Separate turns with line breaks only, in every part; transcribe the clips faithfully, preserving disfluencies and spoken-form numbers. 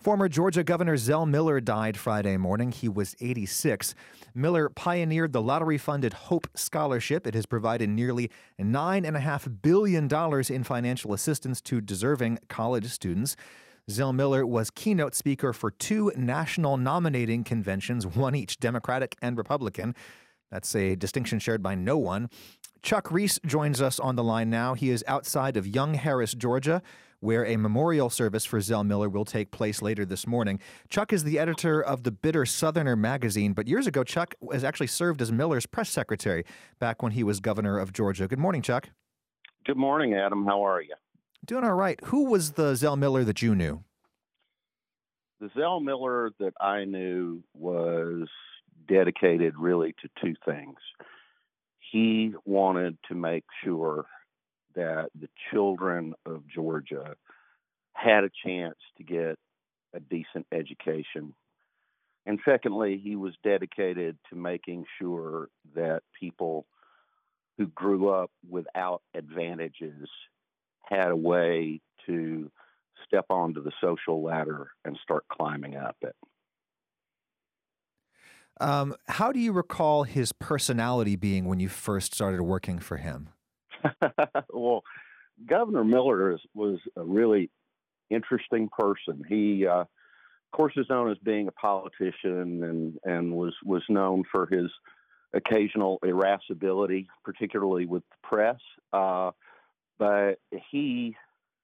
Former Georgia Governor Zell Miller died Friday morning. He was eighty-six. Miller pioneered the lottery-funded Hope Scholarship. It has provided nearly nine point five billion dollars in financial assistance to deserving college students. Zell Miller was keynote speaker for two national nominating conventions, one each, Democratic and Republican. That's a distinction shared by no one. Chuck Reese joins us on the line now. He is outside of Young Harris, Georgia, where a memorial service for Zell Miller will take place later this morning. Chuck is the editor of the Bitter Southerner magazine, but years ago, Chuck has actually served as Miller's press secretary back when he was governor of Georgia. Good morning, Chuck.
Good morning, Adam. How are you?
Doing all right. Who was the Zell Miller that you knew?
The Zell Miller that I knew was dedicated really to two things. He wanted to make sure that the children of Georgia had a chance to get a decent education. And secondly, he was dedicated to making sure that people who grew up without advantages had a way to step onto the social ladder and start climbing up it.
Um, how do you recall his personality being when you first started working for him?
Well, Governor Miller is, was a really interesting person. He, uh, of course, is known as being a politician and, and was, was known for his occasional irascibility, particularly with the press. Uh, but he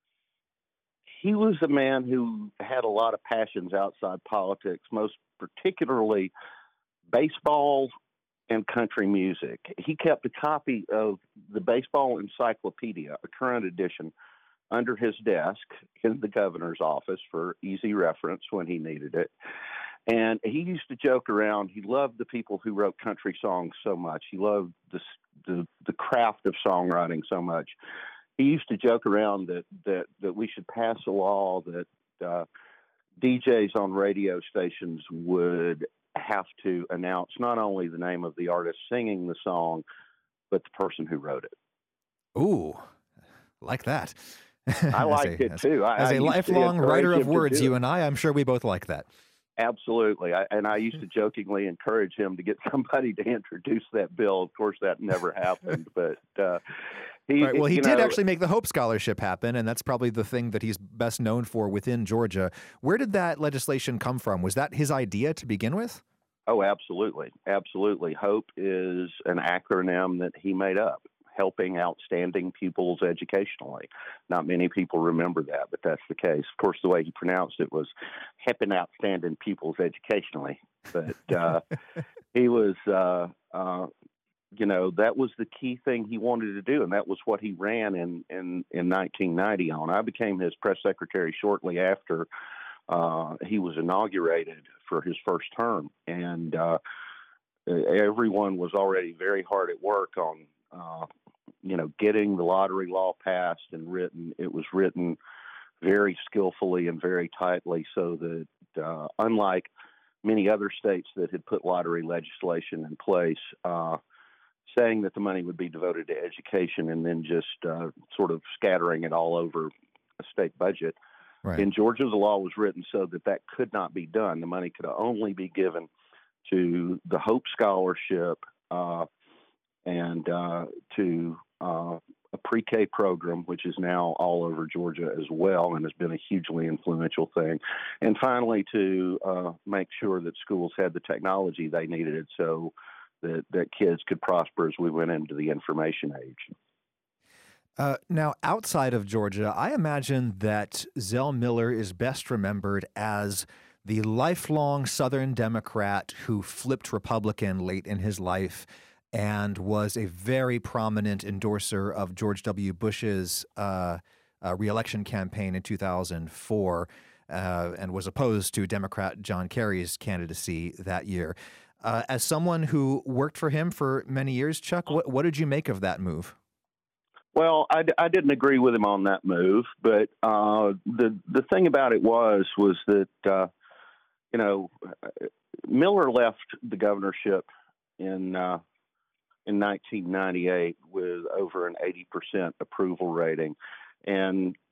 he was a man who had a lot of passions outside politics, most particularly baseball and country music. He kept a copy of the Baseball Encyclopedia, a current edition, under his desk in the governor's office for easy reference when he needed it. And he used to joke around. He loved the people who wrote country songs so much. He loved the the, the craft of songwriting so much. He used to joke around that that, that we should pass a law that uh, D Js on radio stations would have to announce not only the name of the artist singing the song, but the person who wrote it.
Ooh, like that.
I liked
a,
it
as,
too. I,
as
I
a lifelong writer of words, you and I, I'm sure we both like that.
Absolutely. I, and I used to jokingly encourage him to get somebody to introduce that bill. Of course, that never happened, but uh, he,
right. Well, he
you
did
know,
actually make the Hope Scholarship happen, and that's probably the thing that he's best known for within Georgia. Where did that legislation come from? Was that his idea to begin with?
Oh, absolutely. Absolutely. HOPE is an acronym that he made up, helping outstanding pupils educationally. Not many people remember that, but that's the case. Of course, the way he pronounced it was helping outstanding pupils educationally. But uh, he was, uh, uh, you know, that was the key thing he wanted to do, and that was what he ran in, in, in nineteen ninety on. I became his press secretary shortly after uh, he was inaugurated for his first term, and uh, everyone was already very hard at work on uh, you know, getting the lottery law passed and written. It was written very skillfully and very tightly so that uh, unlike many other states that had put lottery legislation in place, uh, saying that the money would be devoted to education and then just uh, sort of scattering it all over a state budget.
Right.
In Georgia, the law was written so that that could not be done. The money could only be given to the Hope Scholarship uh, and uh, to uh, a pre-K program, which is now all over Georgia as well and has been a hugely influential thing. And finally, to uh, make sure that schools had the technology they needed so that, that kids could prosper as we went into the information age.
Uh, now, outside of Georgia, I imagine that Zell Miller is best remembered as the lifelong Southern Democrat who flipped Republican late in his life and was a very prominent endorser of George W. Bush's uh, uh, reelection campaign in two thousand four uh, and was opposed to Democrat John Kerry's candidacy that year. Uh, as someone who worked for him for many years, Chuck, what, what did you make of that move?
Well, I, I didn't agree with him on that move, but uh, the the thing about it was was that uh, you know Miller left the governorship in uh, in nineteen ninety-eight with over an eighty percent approval rating, and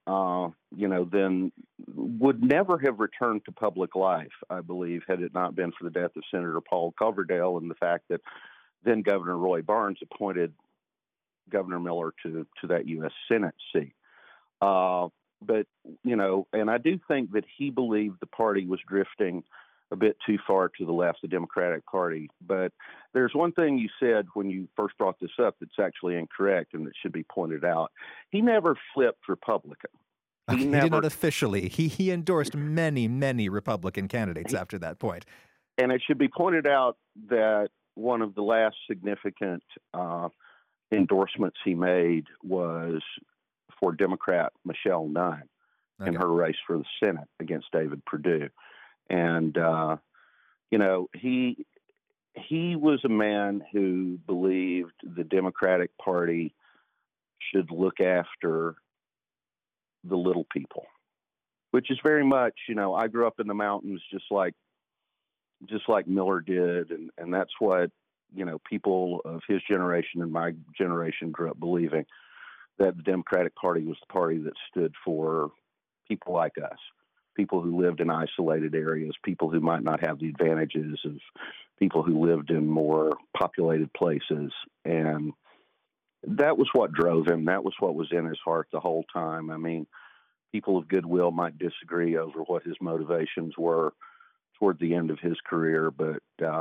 uh, you know, then would never have returned to public life, I believe, had it not been for the death of Senator Paul Coverdale and the fact that then Governor Roy Barnes appointed Governor Miller to, to that U S Senate seat. Uh, but, you know, and I do think that he believed the party was drifting a bit too far to the left, the Democratic Party. But there's one thing you said when you first brought this up that's actually incorrect and that should be pointed out. He never flipped Republican.
He, okay,
never,
he did not officially. He he endorsed many, many Republican candidates he, after that point.
And it should be pointed out that one of the last significant uh, endorsements he made was for Democrat Michelle Nunn okay. in her race for the Senate against David Perdue. And, uh, you know, he he was a man who believed the Democratic Party should look after the little people, which is very much, you know, I grew up in the mountains just like just like Miller did. And, and that's what, you know, people of his generation and my generation grew up believing, that the Democratic Party was the party that stood for people like us. People who lived in isolated areas, people who might not have the advantages of people who lived in more populated places. And that was what drove him. That was what was in his heart the whole time. I mean, people of goodwill might disagree over what his motivations were toward the end of his career, but uh,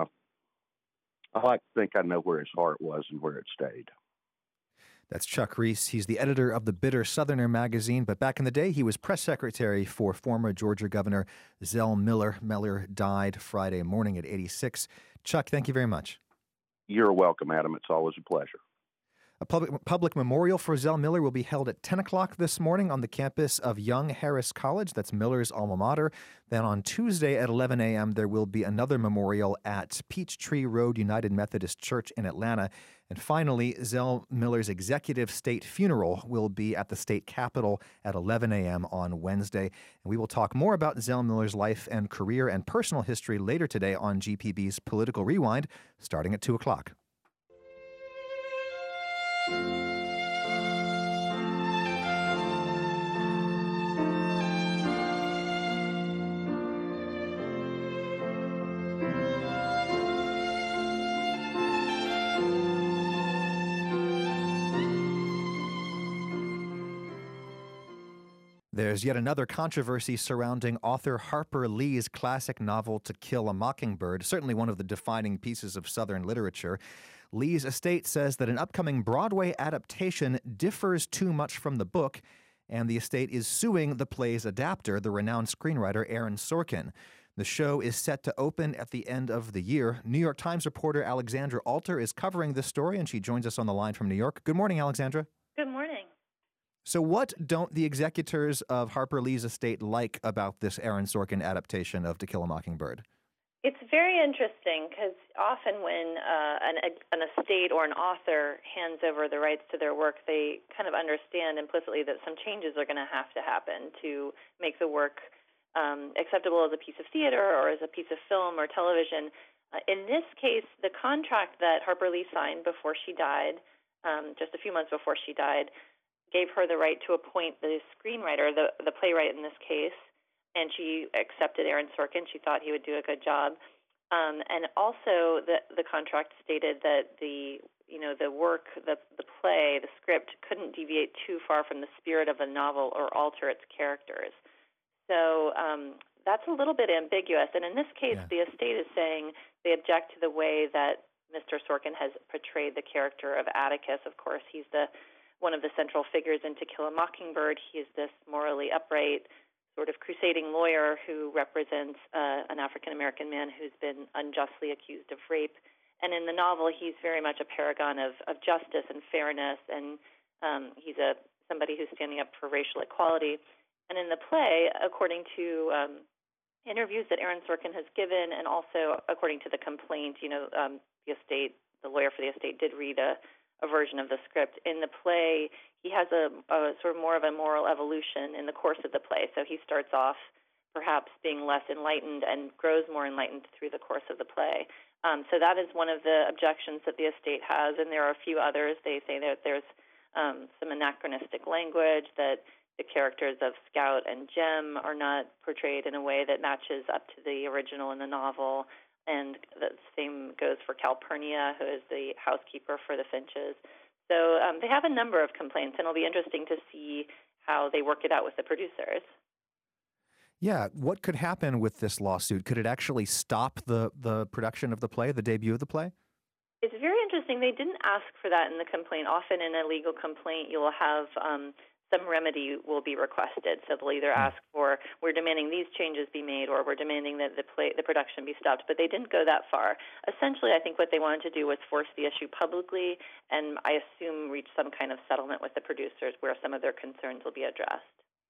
I like to think I know where his heart was and where it stayed.
That's Chuck Reese. He's the editor of the Bitter Southerner magazine, but back in the day, he was press secretary for former Georgia Governor Zell Miller. Miller died Friday morning at eighty-six. Chuck, thank you very much.
You're welcome, Adam. It's always a pleasure.
A public, public memorial for Zell Miller will be held at ten o'clock this morning on the campus of Young Harris College. That's Miller's alma mater. Then on Tuesday at eleven a.m., there will be another memorial at Peachtree Road United Methodist Church in Atlanta. And finally, Zell Miller's executive state funeral will be at the state capitol at eleven a.m. on Wednesday. And we will talk more about Zell Miller's life and career and personal history later today on G P B's Political Rewind, starting at two o'clock. There's yet another controversy surrounding author Harper Lee's classic novel To Kill a Mockingbird, certainly one of the defining pieces of Southern literature. Lee's estate says that an upcoming Broadway adaptation differs too much from the book, and the estate is suing the play's adapter, the renowned screenwriter Aaron Sorkin. The show is set to open at the end of the year. New York Times reporter Alexandra Alter is covering this story, and she joins us on the line from New York. Good morning, Alexandra.
Good morning.
So what don't the executors of Harper Lee's estate like about this Aaron Sorkin adaptation of To Kill a Mockingbird?
It's very interesting because often when uh, an, an estate or an author hands over the rights to their work, they kind of understand implicitly that some changes are going to have to happen to make the work um, acceptable as a piece of theater or as a piece of film or television. Uh, in this case, the contract that Harper Lee signed before she died, um, just a few months before she died, gave her the right to appoint the screenwriter, the, the playwright in this case, and she accepted Aaron Sorkin. She thought he would do a good job. Um, and also the, the contract stated that the, you know, the work, the, the play, the script couldn't deviate too far from the spirit of the novel or alter its characters. So um, that's a little bit ambiguous. And in this case, yeah. the estate is saying they object to the way that Mister Sorkin has portrayed the character of Atticus. Of course, he's the one of the central figures in To Kill a Mockingbird. He is this morally upright, sort of crusading lawyer who represents uh, an African-American man who's been unjustly accused of rape. And in the novel, he's very much a paragon of, of justice and fairness, and um, he's a somebody who's standing up for racial equality. And in the play, according to um, interviews that Aaron Sorkin has given, and also according to the complaint, you know, um, the estate, the lawyer for the estate did read a a version of the script. In the play, he has a, a sort of more of a moral evolution in the course of the play. So he starts off perhaps being less enlightened and grows more enlightened through the course of the play. Um, so that is one of the objections that the estate has, and there are a few others. They say that there's um, some anachronistic language, that the characters of Scout and Jem are not portrayed in a way that matches up to the original in the novel. And the same goes for Calpurnia, who is the housekeeper for the Finches. So um, they have a number of complaints, and it'll be interesting to see how they work it out with the producers.
Yeah, what could happen with this lawsuit? Could it actually stop the, the production of the play, the debut of the play?
It's very interesting. They didn't ask for that in the complaint. Often in a legal complaint, you will have um, some remedy will be requested. So they'll either ask for, we're demanding these changes be made, or we're demanding that the play, the production be stopped. But they didn't go that far. Essentially, I think what they wanted to do was force the issue publicly, and I assume reach some kind of settlement with the producers where some of their concerns will be addressed.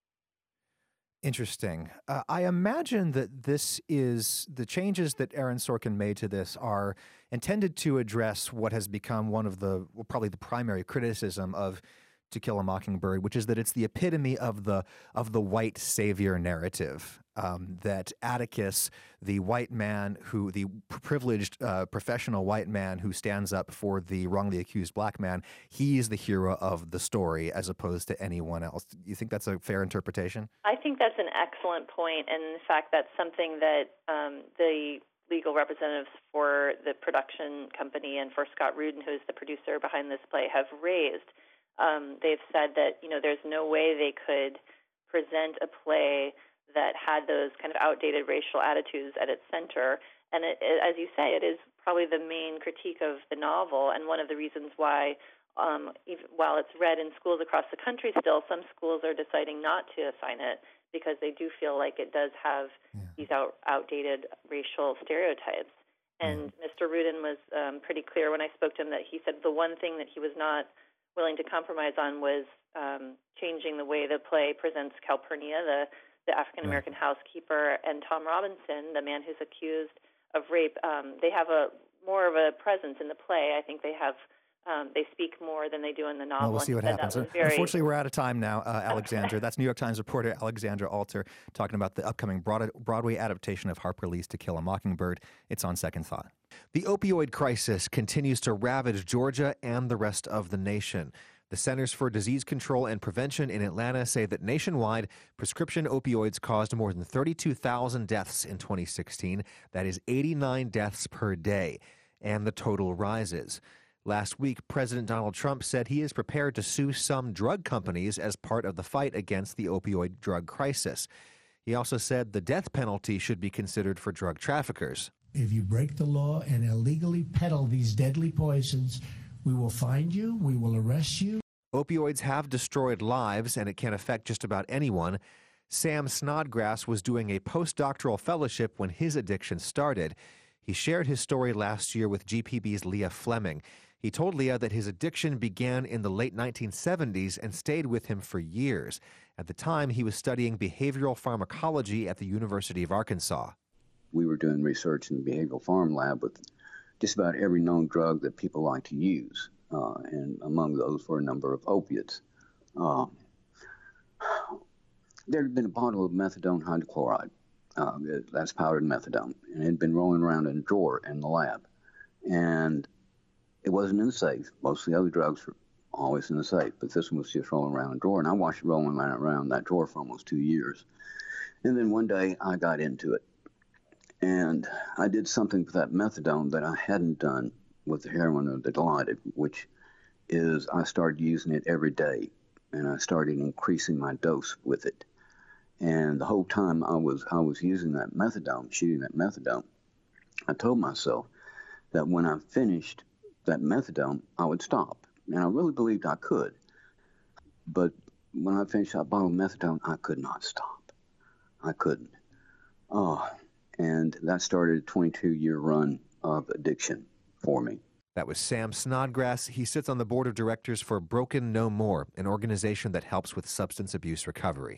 Interesting. Uh, I imagine that this is, the changes that Aaron Sorkin made to this are intended to address what has become one of the, well, probably the primary criticism of To Kill a Mockingbird, which is that it's the epitome of the of the white savior narrative. Um, that Atticus, the white man who, the privileged uh, professional white man who stands up for the wrongly accused black man, he's the hero of the story as opposed to anyone else. You think that's a fair interpretation?
I think that's an excellent point, and in fact, that's something that um, the legal representatives for the production company and for Scott Rudin, who's the producer behind this play, have raised. Um, they've said that, you know, there's no way they could present a play that had those kind of outdated racial attitudes at its center. And it, it, as you say, it is probably the main critique of the novel, and one of the reasons why, um, even, while it's read in schools across the country still, some schools are deciding not to assign it because they do feel like it does have yeah. these out, outdated racial stereotypes. And yeah. Mister Rudin was um, pretty clear when I spoke to him that he said the one thing that he was not willing to compromise on was um, changing the way the play presents Calpurnia, the the African-American right. housekeeper, and Tom Robinson, the man who's accused of rape. Um, they have a more of a presence in the play. I think they have um, they speak more than they do in the novel.
Well, we'll see what happens. Very... Unfortunately, we're out of time now, uh, Alexandra. That's New York Times reporter Alexandra Alter talking about the upcoming Broad- Broadway adaptation of Harper Lee's To Kill a Mockingbird. It's on Second Thought. The opioid crisis continues to ravage Georgia and the rest of the nation. The Centers for Disease Control and Prevention in Atlanta say that nationwide, prescription opioids caused more than thirty-two thousand deaths in twenty sixteen. That is eighty-nine deaths per day, and the total rises. Last week, President Donald Trump said he is prepared to sue some drug companies as part of the fight against the opioid drug crisis. He also said the death penalty should be considered for drug traffickers.
If you break the law and illegally peddle these deadly poisons, we will find you, we will arrest you.
Opioids have destroyed lives, and it can affect just about anyone. Sam Snodgrass was doing a postdoctoral fellowship when his addiction started. He shared his story last year with G P B's Leah Fleming. He told Leah that his addiction began in the late nineteen seventies and stayed with him for years. At the time, he was studying behavioral pharmacology at the University of Arkansas.
We were doing research in the behavioral pharm lab with just about every known drug that people like to use, uh, and among those were a number of opiates. Uh, there had been a bottle of methadone hydrochloride, uh, that's powdered methadone, and it had been rolling around in a drawer in the lab. And it wasn't in the safe. Most of the other drugs were always in the safe, but this one was just rolling around in a drawer, and I watched it rolling around, around that drawer for almost two years. And then one day I got into it. And I did something with that methadone that I hadn't done with the heroin or the Dilaudid, which is I started using it every day, and I started increasing my dose with it. And the whole time I was I was using that methadone, shooting that methadone, I told myself that when I finished that methadone, I would stop. And I really believed I could. But when I finished that bottle of methadone, I could not stop. I couldn't. Oh. And that started a twenty-two-year run of addiction for me.
That was Sam Snodgrass. He sits on the board of directors for Broken No More, an organization that helps with substance abuse recovery.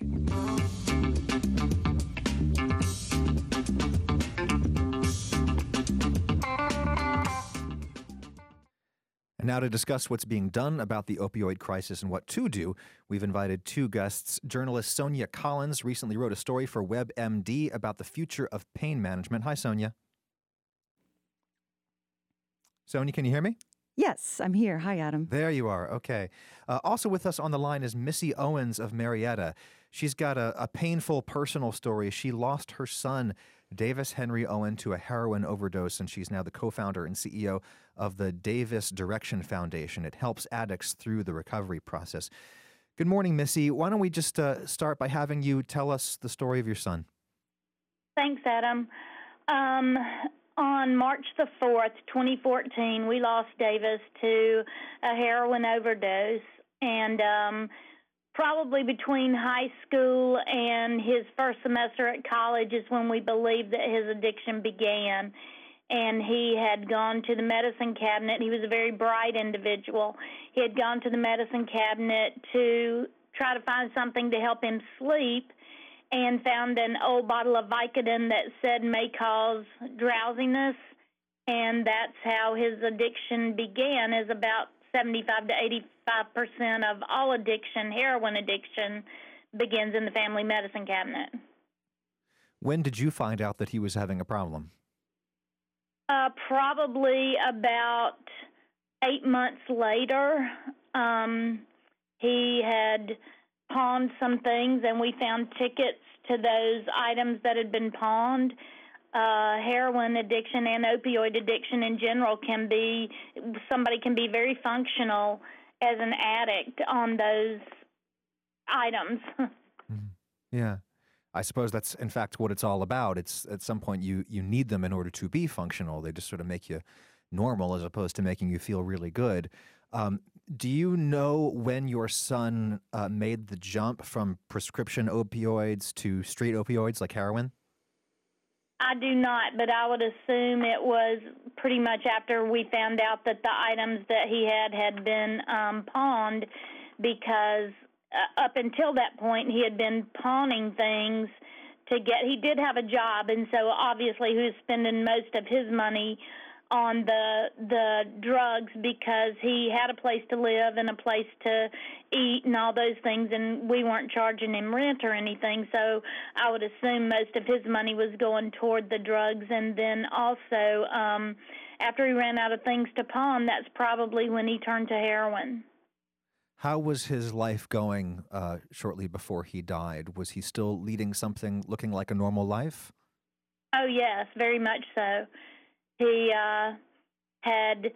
And now to discuss what's being done about the opioid crisis and what to do, we've invited two guests. Journalist Sonia Collins recently wrote a story for WebMD about the future of pain management. Hi, Sonia. Sonia, can you hear me?
Yes, I'm here. Hi, Adam.
There you are. Okay. Uh, also with us on the line is Missy Owens of Marietta. She's got a, a painful personal story. She lost her son, Davis Henry Owen, to a heroin overdose, and she's now the co-founder and C E O of the Davis Direction Foundation. It helps addicts through the recovery process. Good morning, Missy. Why don't we just uh, start by having you tell us the story of your son?
Thanks, Adam. Um, on March the fourth, twenty fourteen, we lost Davis to a heroin overdose, and um, probably between high school and his first semester at college is when we believed that his addiction began. And he had gone to the medicine cabinet. He was a very bright individual. He had gone to the medicine cabinet to try to find something to help him sleep, and found an old bottle of Vicodin that said may cause drowsiness, and that's how his addiction began. Is about seventy-five to eighty-five percent of all addiction, heroin addiction, begins in the family medicine cabinet.
When did you find out that he was having a problem?
Uh, probably about eight months later. Um, he had pawned some things, and we found tickets to those items that had been pawned. Uh, heroin addiction and opioid addiction in general can be, somebody can be very functional as an addict on those items.
Yeah. I suppose that's, in fact, what it's all about. It's at some point you, you need them in order to be functional. They just sort of make you normal as opposed to making you feel really good. Um, do you know when your son uh, made the jump from prescription opioids to street opioids like heroin?
I do not, but I would assume it was pretty much after we found out that the items that he had had been um, pawned, because uh, up until that point he had been pawning things to get, he did have a job, and so obviously he was spending most of his money on the the drugs because he had a place to live and a place to eat and all those things, and we weren't charging him rent or anything, so I would assume most of his money was going toward the drugs. And then also, um, after he ran out of things to pawn, that's probably when he turned to heroin.
How was his life going uh, shortly before he died? Was he still leading something looking like a normal life?
Oh, yes, very much so. He uh, had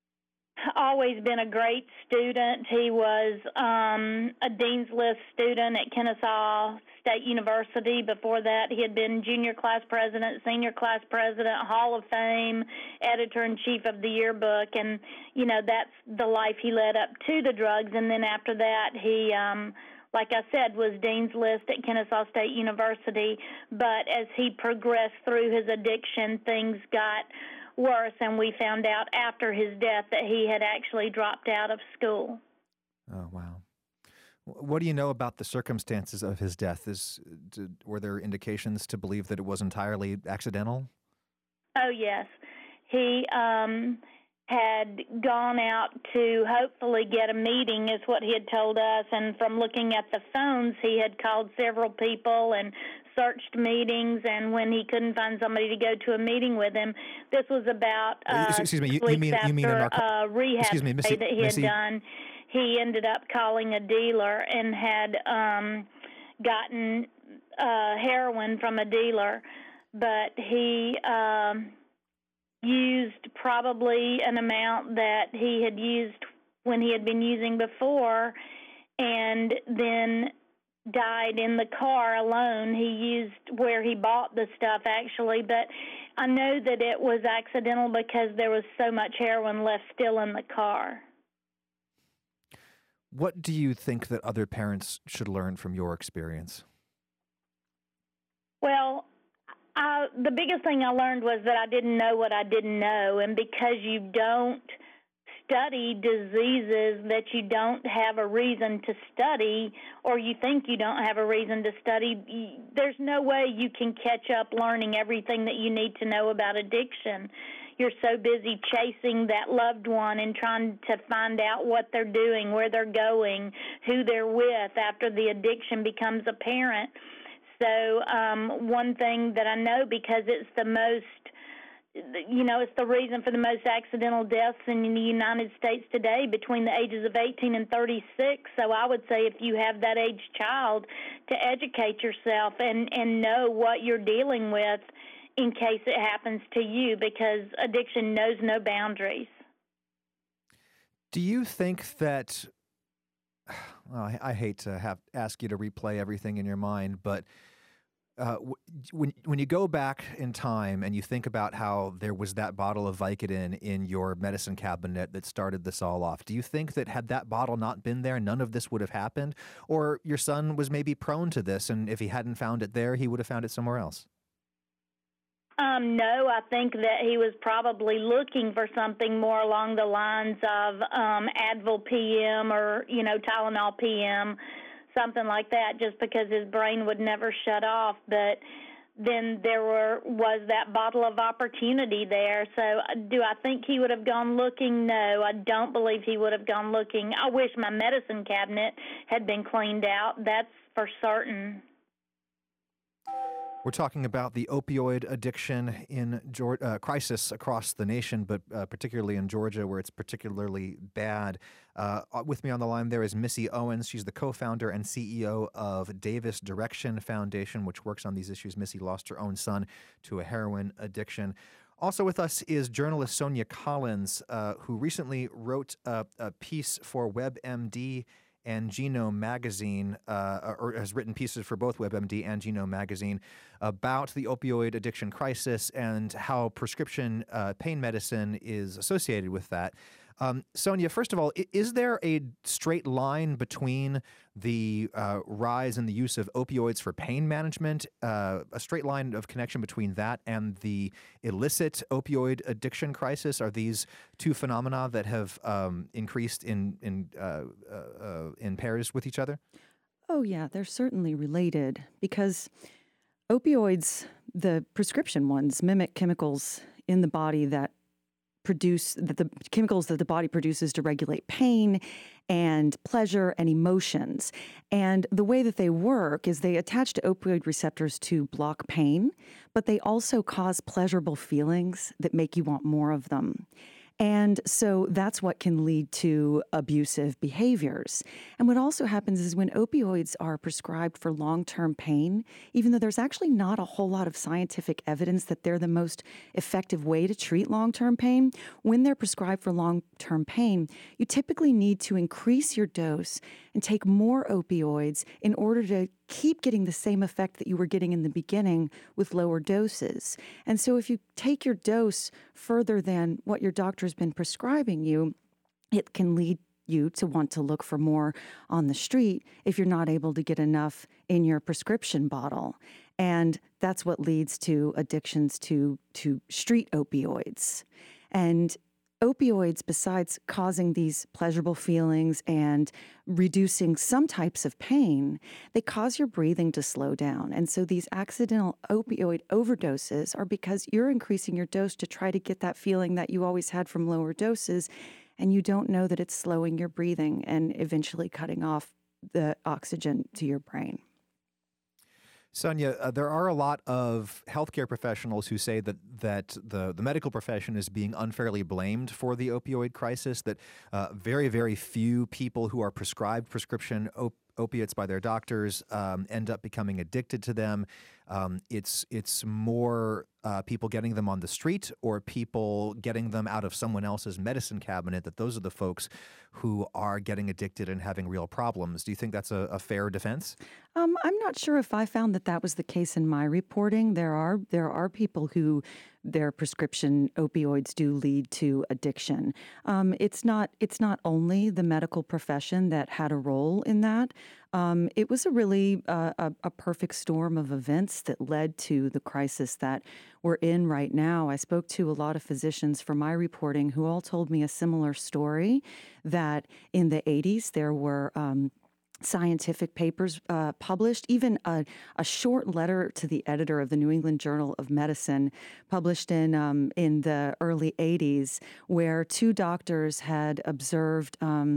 always been a great student. He was um, a Dean's List student at Kennesaw State University. Before that, he had been junior class president, senior class president, Hall of Fame, editor-in-chief of the yearbook. And, you know, that's the life he led up to the drugs. And then after that, he... Um, like I said, was Dean's List at Kennesaw State University, but as he progressed through his addiction, things got worse, and we found out after his death that he had actually dropped out of school.
Oh, wow. What do you know about the circumstances of his death? Is, did, were there indications to believe that it was entirely accidental?
Oh, yes. He... Um, had gone out to hopefully get a meeting, is what he had told us. And from looking at the phones, he had called several people and searched meetings. And when he couldn't find somebody to go to a meeting with him, this was about uh,
excuse me, you, you mean
after
you mean a narco-
uh, rehab
excuse me, Missy,
that he
Missy.
had done. He ended up calling a dealer and had um, gotten uh, heroin from a dealer, but he... Um, used probably an amount that he had used when he had been using before, and then died in the car alone. He used where he bought the stuff, actually, but I know that it was accidental because there was so much heroin left still in the car.
What do you think that other parents should learn from your experience?
Well, Uh, the biggest thing I learned was that I didn't know what I didn't know, and because you don't study diseases that you don't have a reason to study, or you think you don't have a reason to study, there's no way you can catch up learning everything that you need to know about addiction. You're so busy chasing that loved one and trying to find out what they're doing, where they're going, who they're with after the addiction becomes apparent. So um, one thing that I know, because it's the most you know, it's the reason for the most accidental deaths in the United States today between the ages of eighteen and thirty-six. So I would say if you have that age child, to educate yourself and, and know what you're dealing with in case it happens to you, because addiction knows no boundaries.
Do you think that, well, I, I hate to have ask you to replay everything in your mind, but uh, w- when when you go back in time and you think about how there was that bottle of Vicodin in your medicine cabinet that started this all off, do you think that had that bottle not been there, none of this would have happened? Or your son was maybe prone to this, and if he hadn't found it there, he would have found it somewhere else?
Um, no, I think that he was probably looking for something more along the lines of um, Advil P M or, you know, Tylenol P M, something like that, just because his brain would never shut off. But then there were was that bottle of opportunity there. So do I think he would have gone looking? No, I don't believe he would have gone looking. I wish my medicine cabinet had been cleaned out. That's for certain.
We're talking about the opioid addiction in Georgia, uh, crisis across the nation, but uh, particularly in Georgia, where it's particularly bad. Uh, with me on the line there is Missy Owens. She's the co-founder and C E O of Davis Direction Foundation, which works on these issues. Missy lost her own son to a heroin addiction. Also with us is journalist Sonia Collins, uh, who recently wrote a, a piece for WebMD and Genome Magazine, uh, or has written pieces for both WebMD and Genome Magazine about the opioid addiction crisis and how prescription uh, pain medicine is associated with that. Um, Sonia, first of all, is there a straight line between the uh, rise in the use of opioids for pain management, uh, a straight line of connection between that and the illicit opioid addiction crisis? Are these two phenomena that have um, increased in in uh, uh, in pairs with each other?
Oh, yeah, they're certainly related because opioids, the prescription ones, mimic chemicals in the body that produce that the chemicals that the body produces to regulate pain and pleasure and emotions. And the way that they work is they attach to opioid receptors to block pain, but they also cause pleasurable feelings that make you want more of them. And so that's what can lead to abusive behaviors. And what also happens is when opioids are prescribed for long-term pain, even though there's actually not a whole lot of scientific evidence that they're the most effective way to treat long-term pain, when they're prescribed for long-term pain, you typically need to increase your dose and take more opioids in order to keep getting the same effect that you were getting in the beginning with lower doses. And so if you take your dose further than what your doctor's been prescribing you, it can lead you to want to look for more on the street if you're not able to get enough in your prescription bottle. And that's what leads to addictions to, to street opioids. And opioids, besides causing these pleasurable feelings and reducing some types of pain, they cause your breathing to slow down. And so these accidental opioid overdoses are because you're increasing your dose to try to get that feeling that you always had from lower doses, and you don't know that it's slowing your breathing and eventually cutting off the oxygen to your brain.
Sonia, uh, there are a lot of healthcare professionals who say that that the, the medical profession is being unfairly blamed for the opioid crisis, that uh, very, very few people who are prescribed prescription op- opiates by their doctors um, end up becoming addicted to them. Um, it's it's more uh, people getting them on the street or people getting them out of someone else's medicine cabinet, that those are the folks who are getting addicted and having real problems. Do you think that's a, a fair defense?
Um, I'm not sure if I found that that was the case in my reporting. There are there are people who their prescription opioids do lead to addiction. Um, it's not it's not only the medical profession that had a role in that. Um, it was a really uh, a, a perfect storm of events that led to the crisis that we're in right now. I spoke to a lot of physicians for my reporting who all told me a similar story, that in the eighties there were um, scientific papers uh, published, even a, a short letter to the editor of the New England Journal of Medicine published in um, in the early eighties, where two doctors had observed um,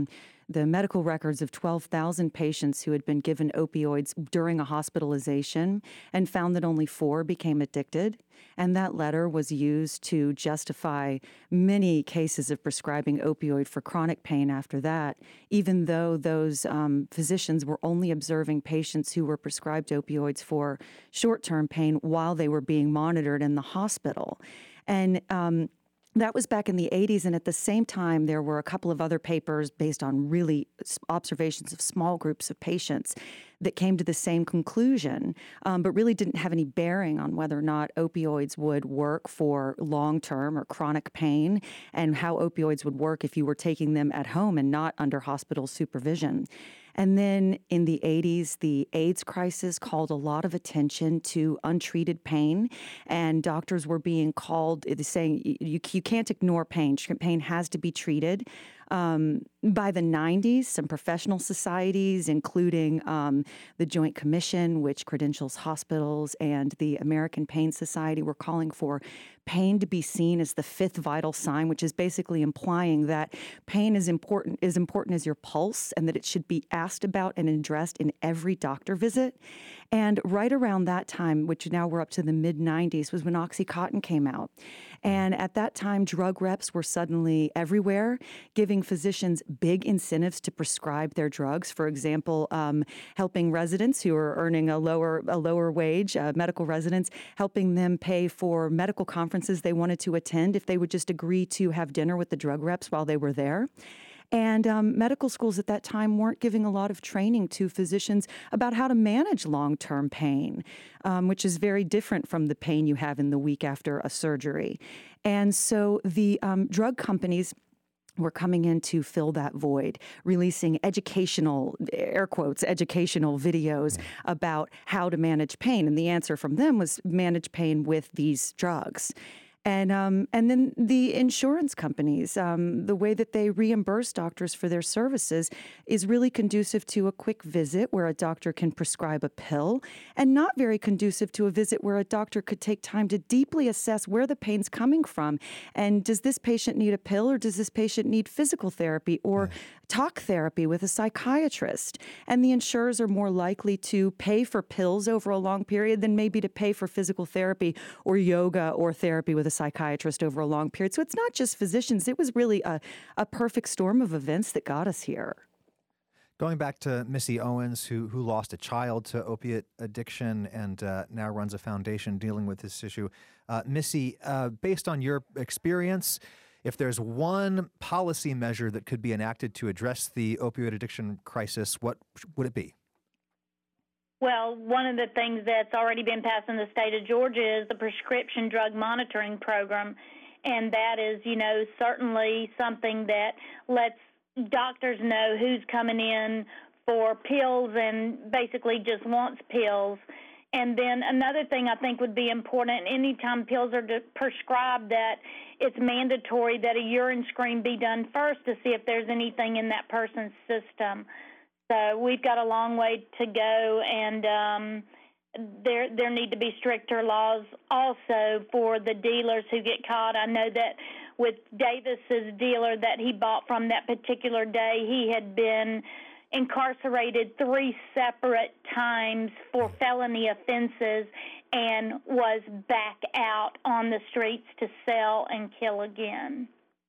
the medical records of twelve thousand patients who had been given opioids during a hospitalization and found that only four became addicted. And that letter was used to justify many cases of prescribing opioid for chronic pain after that, even though those um, physicians were only observing patients who were prescribed opioids for short-term pain while they were being monitored in the hospital. And um, that was back in the eighties, and at the same time, there were a couple of other papers based on really observations of small groups of patients that came to the same conclusion, um, but really didn't have any bearing on whether or not opioids would work for long-term or chronic pain, and how opioids would work if you were taking them at home and not under hospital supervision. And then in the eighties, the AIDS crisis called a lot of attention to untreated pain, and doctors were being called, saying you, you can't ignore pain. Pain has to be treated. Um, by the nineties, some professional societies, including um, the Joint Commission, which credentials hospitals, and the American Pain Society, were calling for pain to be seen as the fifth vital sign, which is basically implying that pain is important, as important as your pulse, and that it should be asked about and addressed in every doctor visit. And right around that time, which now we're up to the mid nineties, was when OxyContin came out. And at that time, drug reps were suddenly everywhere, giving physicians big incentives to prescribe their drugs. For example, um, helping residents who are earning a lower a lower wage, uh, medical residents, helping them pay for medical conferences they wanted to attend if they would just agree to have dinner with the drug reps while they were there. And um, medical schools at that time weren't giving a lot of training to physicians about how to manage long-term pain, um, which is very different from the pain you have in the week after a surgery. And so the um, drug companies were coming in to fill that void, releasing educational, air quotes, educational videos about how to manage pain. And the answer from them was manage pain with these drugs. And um, and then the insurance companies, um, the way that they reimburse doctors for their services is really conducive to a quick visit where a doctor can prescribe a pill, and not very conducive to a visit where a doctor could take time to deeply assess where the pain's coming from. And does this patient need a pill, or does this patient need physical therapy or yeah. talk therapy with a psychiatrist? And the insurers are more likely to pay for pills over a long period than maybe to pay for physical therapy or yoga or therapy with a psychiatrist over a long period. So it's not just physicians. It was really a, a perfect storm of events that got us here.
Going back to Missy Owens, who who lost a child to opiate addiction and uh, now runs a foundation dealing with this issue. Uh, Missy, uh, based on your experience, if there's one policy measure that could be enacted to address the opioid addiction crisis, what would it be?
Well, one of the things that's already been passed in the state of Georgia is the prescription drug monitoring program, and that is, you know, certainly something that lets doctors know who's coming in for pills and basically just wants pills. And then another thing I think would be important, anytime pills are prescribed, that it's mandatory that a urine screen be done first to see if there's anything in that person's system. So we've got a long way to go, and um, there there need to be stricter laws also for the dealers who get caught. I know that with Davis's dealer that he bought from that particular day, he had been incarcerated three separate times for felony offenses and was back out on the streets to sell and kill again.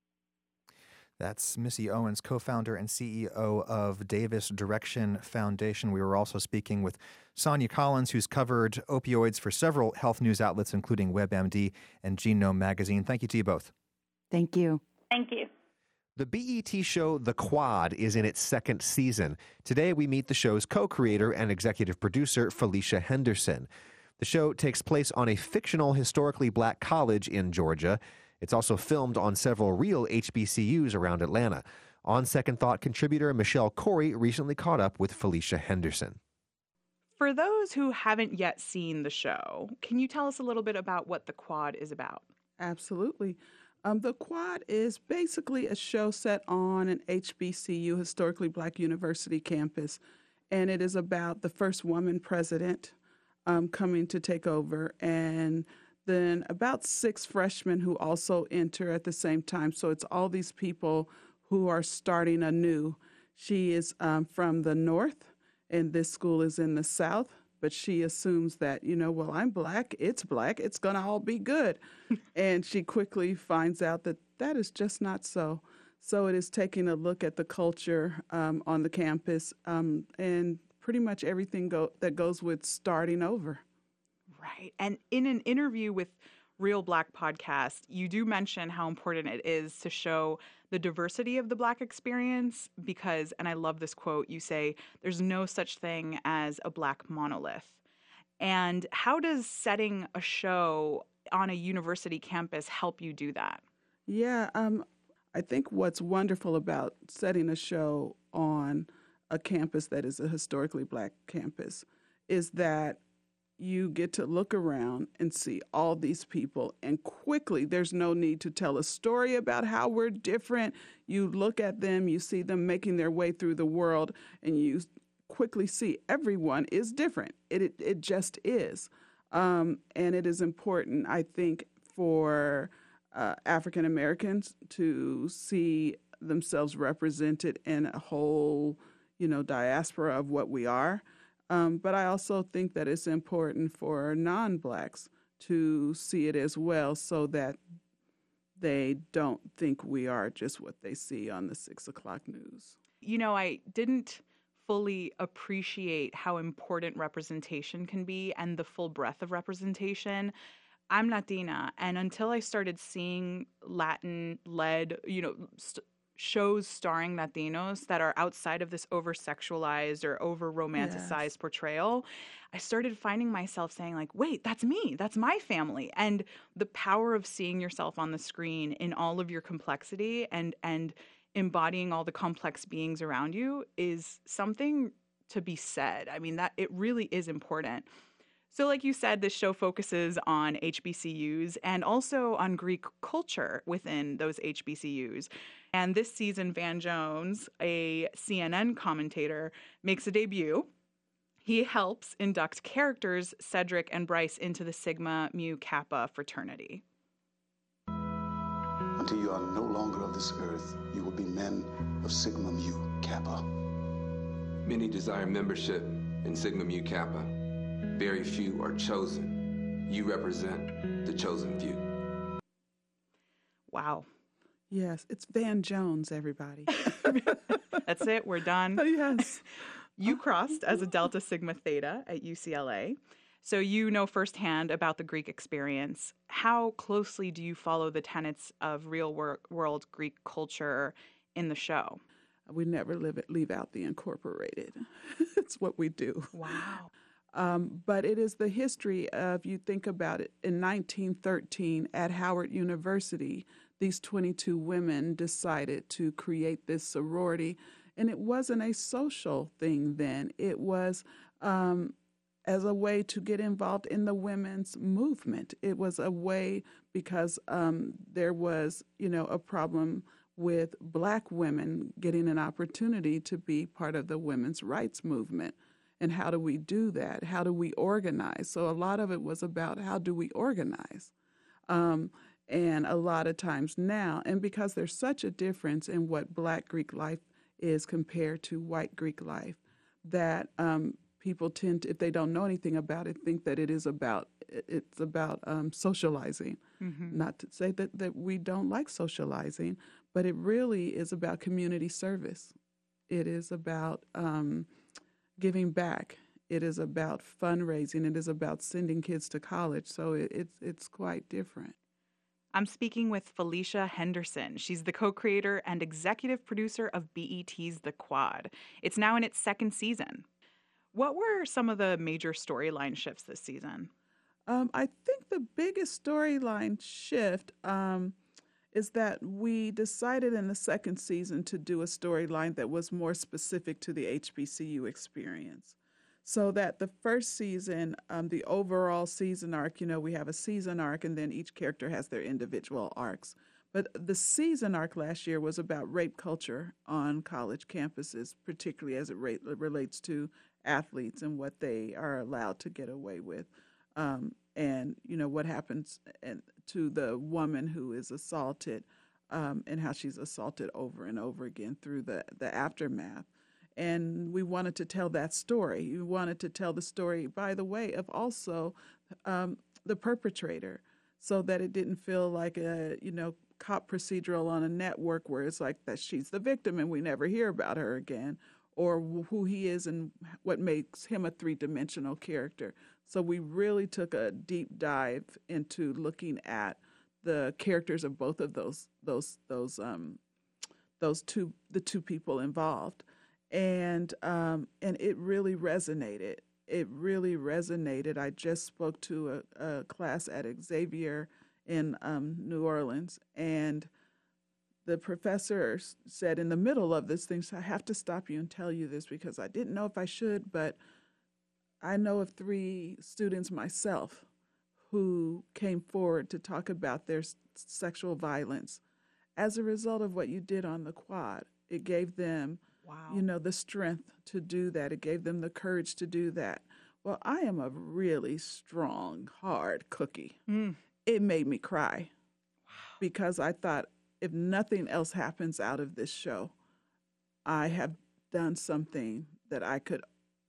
That's Missy Owens, co-founder and C E O of Davis Direction Foundation. We were also speaking with Sonia Collins, who's covered opioids for several health news outlets, including WebMD and Genome Magazine. Thank you to you both.
Thank you.
Thank you.
The B E T show The Quad is in its second season. Today we meet the show's co-creator and executive producer, Felicia Henderson. The show takes place on a fictional historically black college in Georgia. It's also filmed on several real H B C Us around Atlanta. On Second Thought contributor Michelle Corey recently caught up with Felicia Henderson.
For those who haven't yet seen the show, can you tell us a little bit about what The Quad is about?
Absolutely. Um, the Quad is basically a show set on an H B C U, historically black university campus, and it is about the first woman president um, coming to take over, and then about six freshmen who also enter at the same time. So it's all these people who are starting anew She is um, from the North, and this school is in the South. But she assumes that, you know, well, I'm black, it's black, it's going to all be good. And she quickly finds out that that is just not so. So it is taking a look at the culture um, on the campus um, and pretty much everything go- that goes with starting over.
Right. And in an interview with Real Black Podcast, you do mention how important it is to show the diversity of the Black experience because, and I love this quote, you say, there's no such thing as a Black monolith. And how does setting a show on a university campus help you do that?
Yeah, um, I think what's wonderful about setting a show on a campus that is a historically Black campus is that you get to look around and see all these people, and quickly, there's no need to tell a story about how we're different. You look at them, you see them making their way through the world, and you quickly see everyone is different. It it, it just is. Um, and it is important, I think, for uh, African Americans to see themselves represented in a whole, you know, diaspora of what we are. Um, but I also think that it's important for non-Blacks to see it as well so that they don't think we are just what they see on the six o'clock news.
You know, I didn't fully appreciate how important representation can be and the full breadth of representation. I'm Latina, and until I started seeing Latin-led, you know, st- shows starring Latinos that are outside of this over-sexualized or over-romanticized yes. portrayal, I started finding myself saying, like, wait, that's me. That's my family. And the power of seeing yourself on the screen in all of your complexity and and embodying all the complex beings around you is something to be said. I mean, that it really is important. So like you said, this show focuses on H B C Us and also on Greek culture within those H B C Us. And this season, Van Jones, a C N N commentator, makes a debut. He helps induct characters Cedric and Bryce into the Sigma Mu Kappa fraternity.
Until you are no longer of this earth, you will be men of Sigma Mu Kappa.
Many desire membership in Sigma Mu Kappa. Very few are chosen. You represent the chosen few.
Wow.
Yes, it's Van Jones, everybody.
That's it. We're done.
Yes.
You crossed as a Delta Sigma Theta at U C L A, so you know firsthand about the Greek experience. How closely do you follow the tenets of real wor- world Greek culture in the show?
We never live it, leave out the incorporated. It's what we do.
Wow.
Um, but it is the history of, you think about it, in nineteen thirteen at Howard University, these twenty-two women decided to create this sorority. And it wasn't a social thing then. It was um, as a way to get involved in the women's movement. It was a way because um, there was, you know, a problem with Black women getting an opportunity to be part of the women's rights movement. And how do we do that? How do we organize? So a lot of it was about how do we organize? Um, and a lot of times now, and because there's such a difference in what Black Greek life is compared to white Greek life, that um, people tend to, if they don't know anything about it, think that it is about, it's about um, socializing. Mm-hmm. Not to say that, that we don't like socializing, but it really is about community service. It is about um, giving back. It is about fundraising. It is about sending kids to college. So it, it's it's quite different.
I'm speaking with Felicia Henderson. She's the co-creator and executive producer of B E T's The Quad. It's now in its second season. What were some of the major storyline shifts this season?
Um, I think the biggest storyline shift um, is that we decided in the second season to do a storyline that was more specific to the H B C U experience. So that the first season, um, the overall season arc, you know, we have a season arc and then each character has their individual arcs. But the season arc last year was about rape culture on college campuses, particularly as it re- relates to athletes and what they are allowed to get away with. Um, and, you know, what happens to the woman who is assaulted um, and how she's assaulted over and over again through the, the aftermath. And we wanted to tell that story. We wanted to tell the story, by the way, of also um, the perpetrator, so that it didn't feel like a, you know, cop procedural on a network where it's like that she's the victim and we never hear about her again, or who he is and what makes him a three-dimensional character. So we really took a deep dive into looking at the characters of both of those those those um, those two the two people involved, and um, and it really resonated. It really resonated. I just spoke to a, a class at Xavier in um, New Orleans, and the professor said in the middle of this thing, so I have to stop you and tell you this because I didn't know if I should, but I know of three students myself who came forward to talk about their s- sexual violence as a result of what you did on the quad. It gave them, wow. you know, the strength to do that. It gave them the courage to do that. Well, I am a really strong, hard cookie. Mm. It made me cry wow. because I thought, if nothing else happens out of this show, I have done something that I could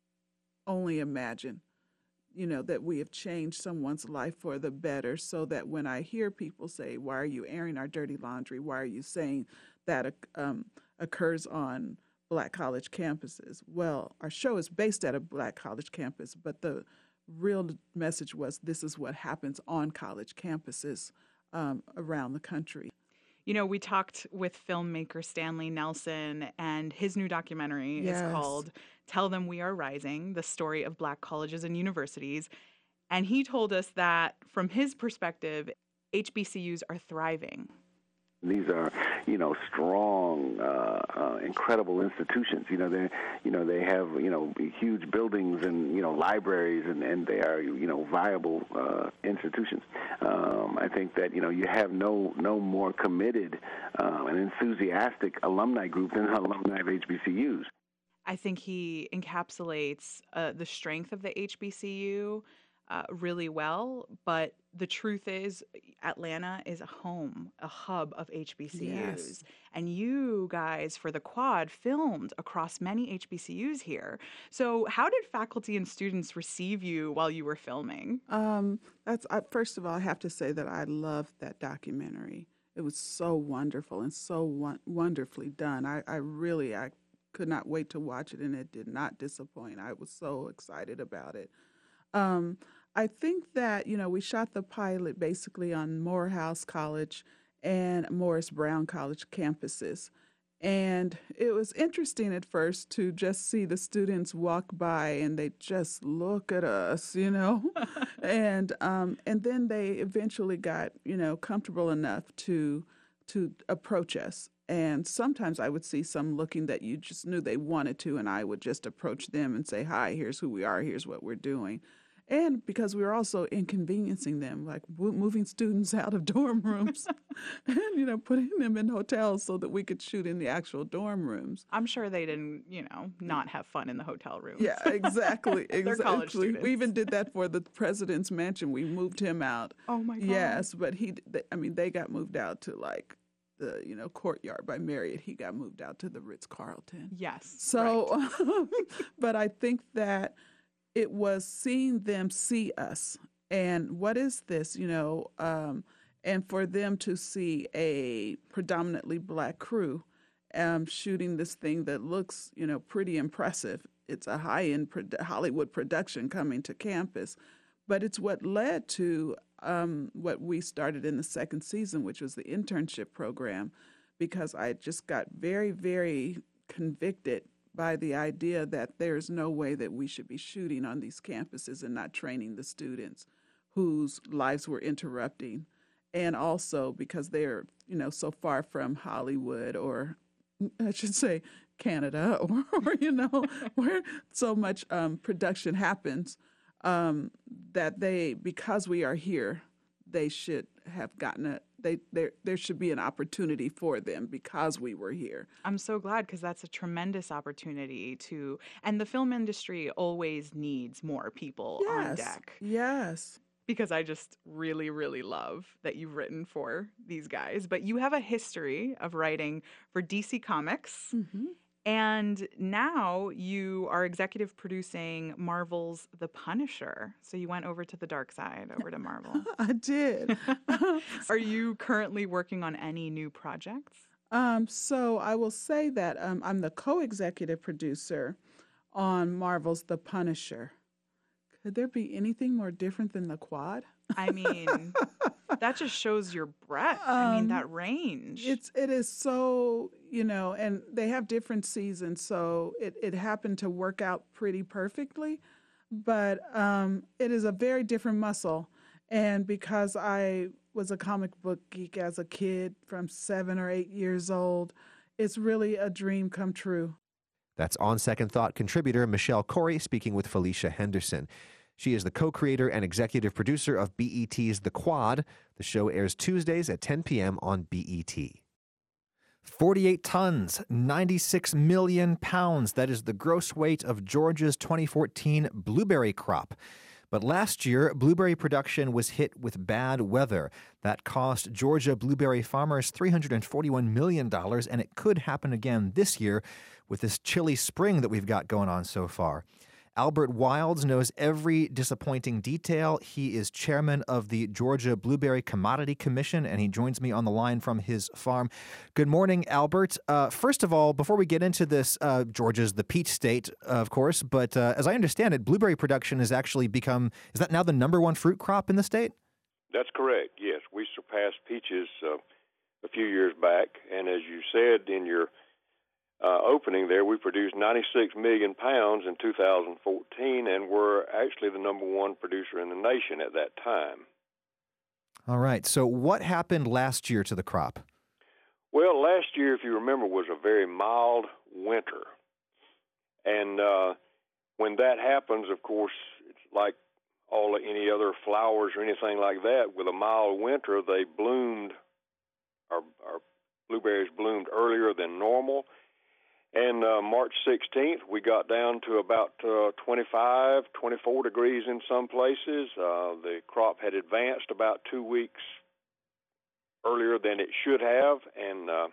only imagine, you know, that we have changed someone's life for the better, so that when I hear people say, why are you airing our dirty laundry? Why are you saying that um, occurs on Black college campuses? Well, our show is based at a Black college campus, but the real message was this is what happens on college campuses um, around the country.
You know, we talked with filmmaker Stanley Nelson, and his new documentary yes. is called Tell Them We Are Rising, the story of Black colleges and universities. And he told us that from his perspective, H B C Us are thriving.
These are, you know, strong, uh, uh, incredible institutions. You know, they, you know, they have, you know, huge buildings and, you know, libraries, and, and they are, you know, viable uh, institutions. Um, I think that, you know, you have no no more committed uh, and enthusiastic alumni group than alumni of H B C Us.
I think he encapsulates uh, the strength of the H B C U uh, really well, but the truth is Atlanta is a home, a hub of H B C Us. Yes. And you guys, for the quad, filmed across many H B C Us here. So how did faculty and students receive you while you were filming?
Um, that's I, first of all, I have to say that I loved that documentary. It was so wonderful and so won- wonderfully done. I, I really, I could not wait to watch it, and it did not disappoint. I was so excited about it. Um, I think that, you know, we shot the pilot basically on Morehouse College and Morris Brown College campuses. And it was interesting at first to just see the students walk by and they just look at us, you know, and um, and then they eventually got, you know, comfortable enough to to approach us. And sometimes I would see some looking that you just knew they wanted to, and I would just approach them and say, hi, here's who we are, here's what we're doing. And because we were also inconveniencing them, like moving students out of dorm rooms and, you know, putting them in hotels so that we could shoot in the actual dorm rooms.
I'm sure they didn't, you know, not have fun in the hotel rooms.
Yeah, exactly.
They're
exactly.
college students.
We even did that for the president's mansion. We moved him out.
Oh, my God.
Yes, but he, they, I mean, they got moved out to like the, you know, Courtyard by Marriott. He got moved out to the Ritz-Carlton.
Yes.
So,
right.
But I think that it was seeing them see us and what is this, you know, um, and for them to see a predominantly Black crew um, shooting this thing that looks, you know, pretty impressive. It's a high-end pro- Hollywood production coming to campus, but it's what led to um, what we started in the second season, which was the internship program, because I just got very, very convicted by the idea that there's no way that we should be shooting on these campuses and not training the students whose lives were interrupting. And also because they're, you know, so far from Hollywood, or I should say Canada, or, or you know, where so much um, production happens, um, that they, because we are here, they should have gotten a, They, there, there should be an opportunity for them because we were here.
I'm so glad, because that's a tremendous opportunity to, and the film industry always needs more people
yes,
on deck.
Yes.
because I just really, really love that you've written for these guys. But you have a history of writing for D C Comics.
Mm-hmm.
And now you are executive producing Marvel's The Punisher. So you went over to the dark side, over to Marvel.
I did.
Are you currently working on any new projects?
Um, so I will say that um, I'm the co-executive producer on Marvel's The Punisher. Could there be anything more different than the Quad?
I mean, that just shows your breadth. Um, I mean, that range.
It's it is so, you know, and they have different seasons, so it, it happened to work out pretty perfectly. But um, it is a very different muscle. And because I was a comic book geek as a kid from seven or eight years old, it's really a dream come true.
That's On Second Thought contributor Michelle Corey speaking with Felicia Henderson. She is the co-creator and executive producer of B E T's The Quad. The show airs Tuesdays at ten p.m. on B E T.
forty-eight tons, ninety-six million pounds. That is the gross weight of Georgia's twenty fourteen blueberry crop. But last year, blueberry production was hit with bad weather. That cost Georgia blueberry farmers three hundred forty-one million dollars, and it could happen again this year with this chilly spring that we've got going on so far. Albert Wilds knows every disappointing detail. He is chairman of the Georgia Blueberry Commodity Commission, and he joins me on the line from his farm. Good morning, Albert. Uh, first of all, before we get into this, uh, Georgia's the peach state, of course, but uh, as I understand it, blueberry production has actually become, is that now the number one fruit crop in the state?
That's correct, yes. We surpassed peaches uh, a few years back, and as you said in your Uh, opening there, we produced ninety-six million pounds in two thousand fourteen, and we're actually the number one producer in the nation at that time.
All right. So what happened last year to the crop?
Well, last year, if you remember, was a very mild winter. And uh, when that happens, of course, it's like all any other flowers or anything like that. With a mild winter, they bloomed, our, our blueberries bloomed earlier than normal. And uh, March sixteenth, we got down to about uh, twenty-five, twenty-four degrees in some places. Uh, the crop had advanced about two weeks earlier than it should have, and uh,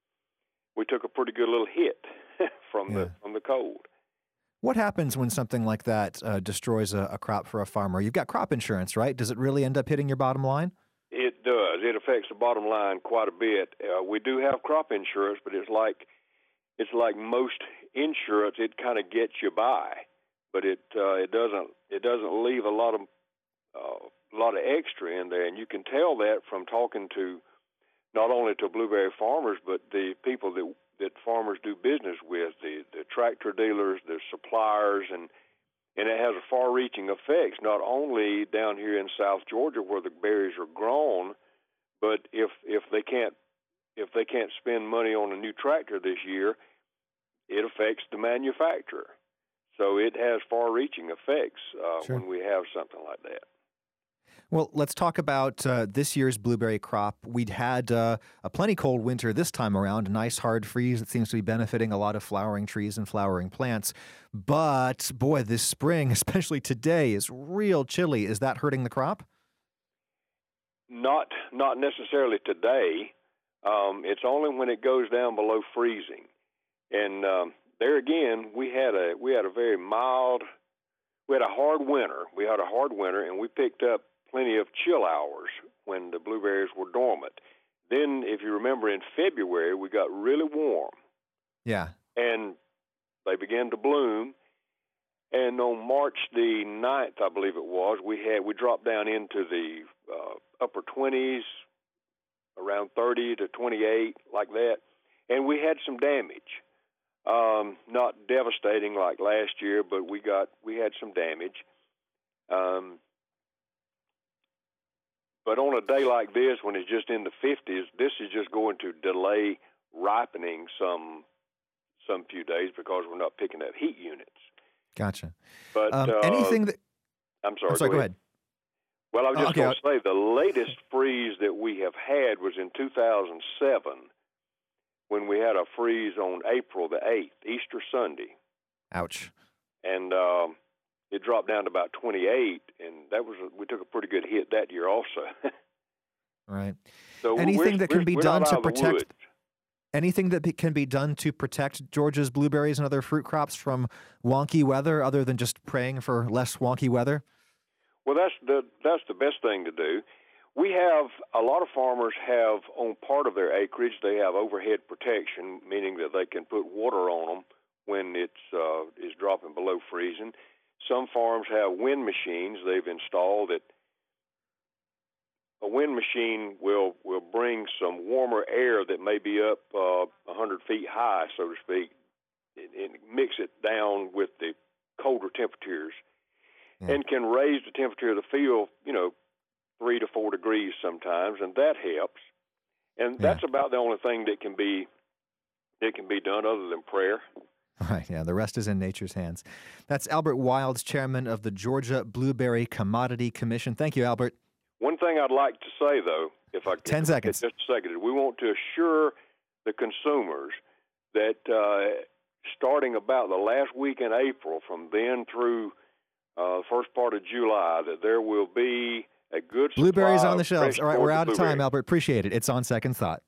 we took a pretty good little hit from
yeah.
the from the cold.
What happens when something like that uh, destroys a, a crop for a farmer? You've got crop insurance, right? Does it really end up hitting your bottom line?
It does. It affects the bottom line quite a bit. Uh, we do have crop insurance, but it's like It's like most insurance; it kind of gets you by, but it uh, it doesn't it doesn't leave a lot of uh, a lot of extra in there, and you can tell that from talking to not only to blueberry farmers, but the people that that farmers do business with, the, the tractor dealers, the suppliers, and and it has a far-reaching effects not only down here in South Georgia where the berries are grown, but if if they can't if they can't spend money on a new tractor this year, it affects the manufacturer. So it has far-reaching effects uh,
sure.
when we have something like that.
Well, let's talk about uh, this year's blueberry crop. We'd had uh, a plenty cold winter this time around, a nice hard freeze that seems to be benefiting a lot of flowering trees and flowering plants. But, boy, this spring, especially today, is real chilly. Is that hurting the crop?
Not, not necessarily today. Um, it's only when it goes down below freezing. And um, there again, we had a we had a very mild, we had a hard winter. We had a hard winter, and we picked up plenty of chill hours when the blueberries were dormant. Then, if you remember, in February, we got really warm.
Yeah.
And they began to bloom. And on March the ninth, I believe it was, we had we dropped down into the uh, upper twenties, around thirty to twenty-eight, like that. And we had some damage. Um, not devastating like last year, but we got we had some damage. Um, but on a day like this, when it's just in the fifties, this is just going to delay ripening some some few days because we're not picking up heat units.
Gotcha.
But
um,
uh,
anything that
I'm sorry.
I'm sorry. Go,
go
ahead.
ahead. Well, I was just
oh, okay.
going to say the latest freeze that we have had was in two thousand seven. When we had a freeze on April the eighth, Easter Sunday.
Ouch.
And um, it dropped down to about twenty-eight. and that was a, we took a pretty good hit that year also.
Right.
So
anything
we're,
that can
we're,
be
we're
done
not
to
out of the
protect
woods.
anything that be, can be done to protect Georgia's blueberries and other fruit crops from wonky weather, other than just praying for less wonky weather?
Well, that's the that's the best thing to do. We have a lot of farmers have on part of their acreage they have overhead protection, meaning that they can put water on them when it's uh, is dropping below freezing. Some farms have wind machines they've installed that. A wind machine will, will bring some warmer air that may be up uh, one hundred feet high, so to speak, and, and mix it down with the colder temperatures, yeah. and can raise the temperature of the field, you know, three to four degrees sometimes, and that helps. And that's yeah. about the only thing that can be that can be done other than prayer.
Right, yeah, the rest is in nature's hands. That's Albert Wilds, chairman of the Georgia Blueberry Commodity Commission. Thank you, Albert.
One thing I'd like to say, though, if I can
ten seconds,
just a second, we want to assure the consumers that uh, starting about the last week in April, from then through uh, the first part of July, that there will be a good
blueberries
supply
on the
of
shelves.
fresh
All right, we're out of
blueberries.
time, Albert. Appreciate it. It's On Second Thought.